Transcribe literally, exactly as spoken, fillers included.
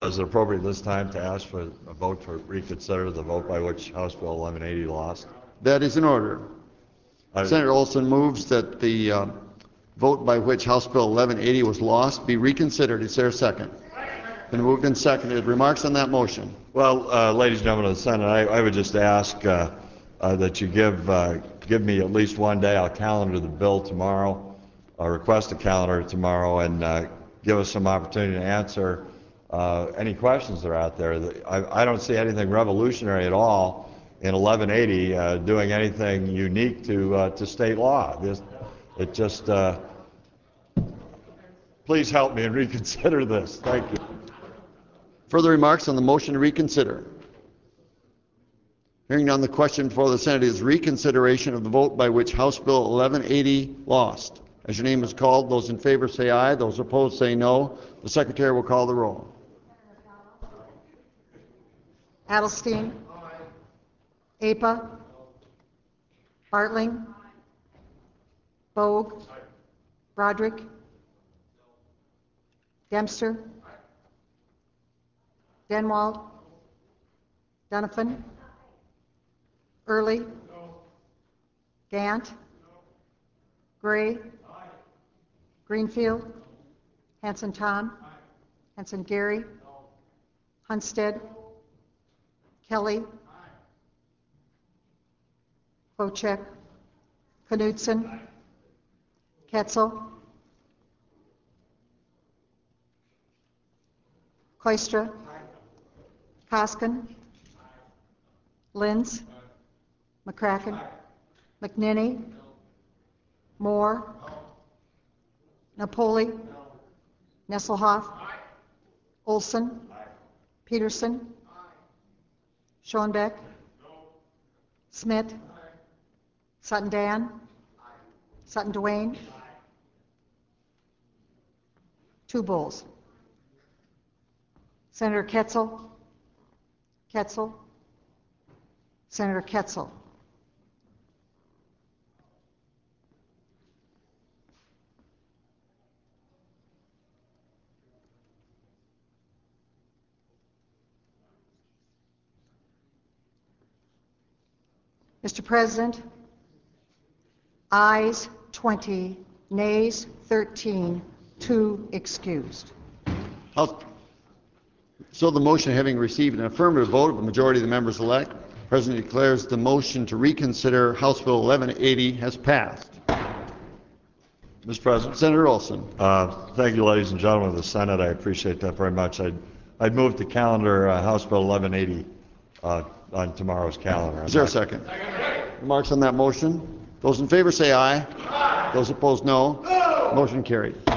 Is it appropriate this time to ask for a vote to reconsider the vote by which House Bill eleven eighty lost? That is in order. I, Senator Olson moves that the uh, vote by which House Bill eleven eighty was lost be reconsidered. Is there a second? Been moved and seconded. Remarks on that motion? Well, uh, ladies and gentlemen of the Senate, I, I would just ask uh, uh, that you give uh, give me at least one day. I'll calendar the bill tomorrow, uh, request a calendar tomorrow, and uh, give us some opportunity to answer uh, any questions that are out there. I, I don't see anything revolutionary at all in eleven eighty uh, doing anything unique to uh, to state law. This, it just uh, please help me and reconsider this. Thank you. Further remarks on the motion to reconsider? Hearing none, the question before the Senate is reconsideration of the vote by which House Bill eleven eighty lost. As your name is called, those in favor say aye, those opposed say no. The Secretary will call the roll. Adelstein. Apa. Bartling. Bogue. Broderick. Dempster. Denwald. Donovan. Early. Gant. Gray. Greenfield. Hanson Tom. Hanson Gary. Hunstead. Kelly. Wojcik. Knudsen. Ketzel. Koistra. Koskin. Linz. McCracken. McNinney. Moore. Napoli. Nesselhoff. Olson. Peterson. Schoenbeck. Smith. Sutton Dan. Sutton Dwayne. Two bulls. Senator Ketzel. Ketzel. Senator Ketzel. Mister President, ayes twenty, nays thirteen, two excused. House. So the motion having received an affirmative vote of the majority of the members elect, the President declares the motion to reconsider House Bill eleven eighty has passed. Mister President. Senator Olson. Uh, thank you, ladies and gentlemen of the Senate. I appreciate that very much. I'd, I'd move to calendar uh, House Bill eleven eighty uh, on tomorrow's calendar. Is there a second? Remarks on that motion? Those in favor say aye. Aye. Those opposed, no. No. Motion carried.